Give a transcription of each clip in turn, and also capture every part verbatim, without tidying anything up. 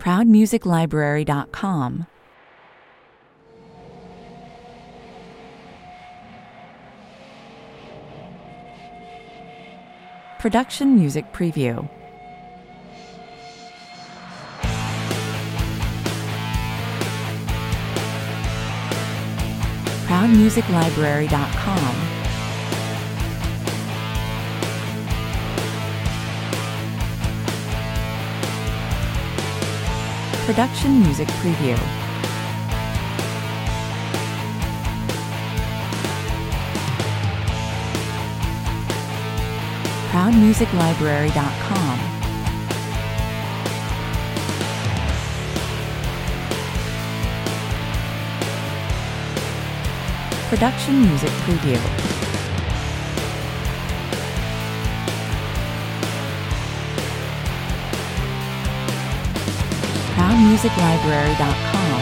proud music library dot com. Production Music Preview. proud music library dot com. Production Music Preview. proud music library dot com. Production Music Preview. proud music library dot com.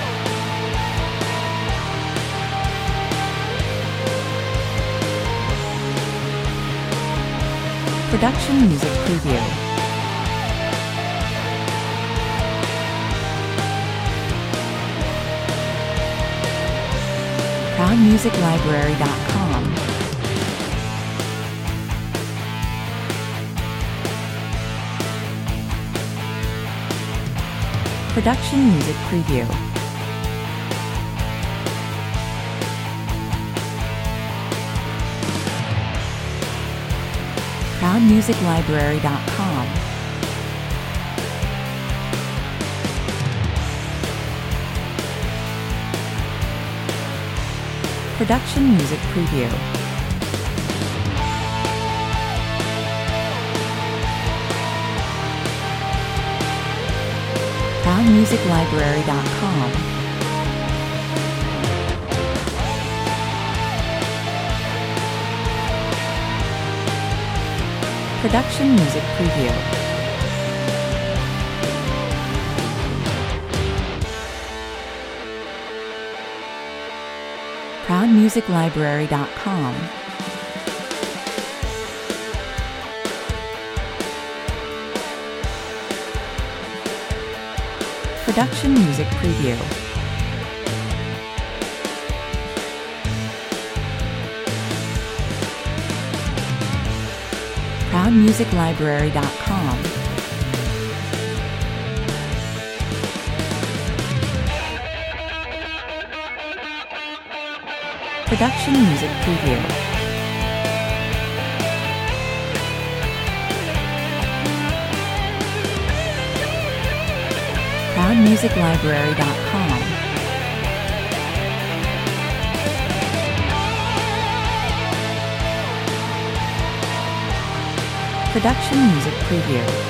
Production Music Preview. proud music library dot com. Production Music Preview. proud music library dot com. Production Music Preview. proud music library dot com. Production Music Preview. proud music library dot com. Production Music Preview. proud music library dot com. Production Music Preview. proud music library dot com. Production Music Preview.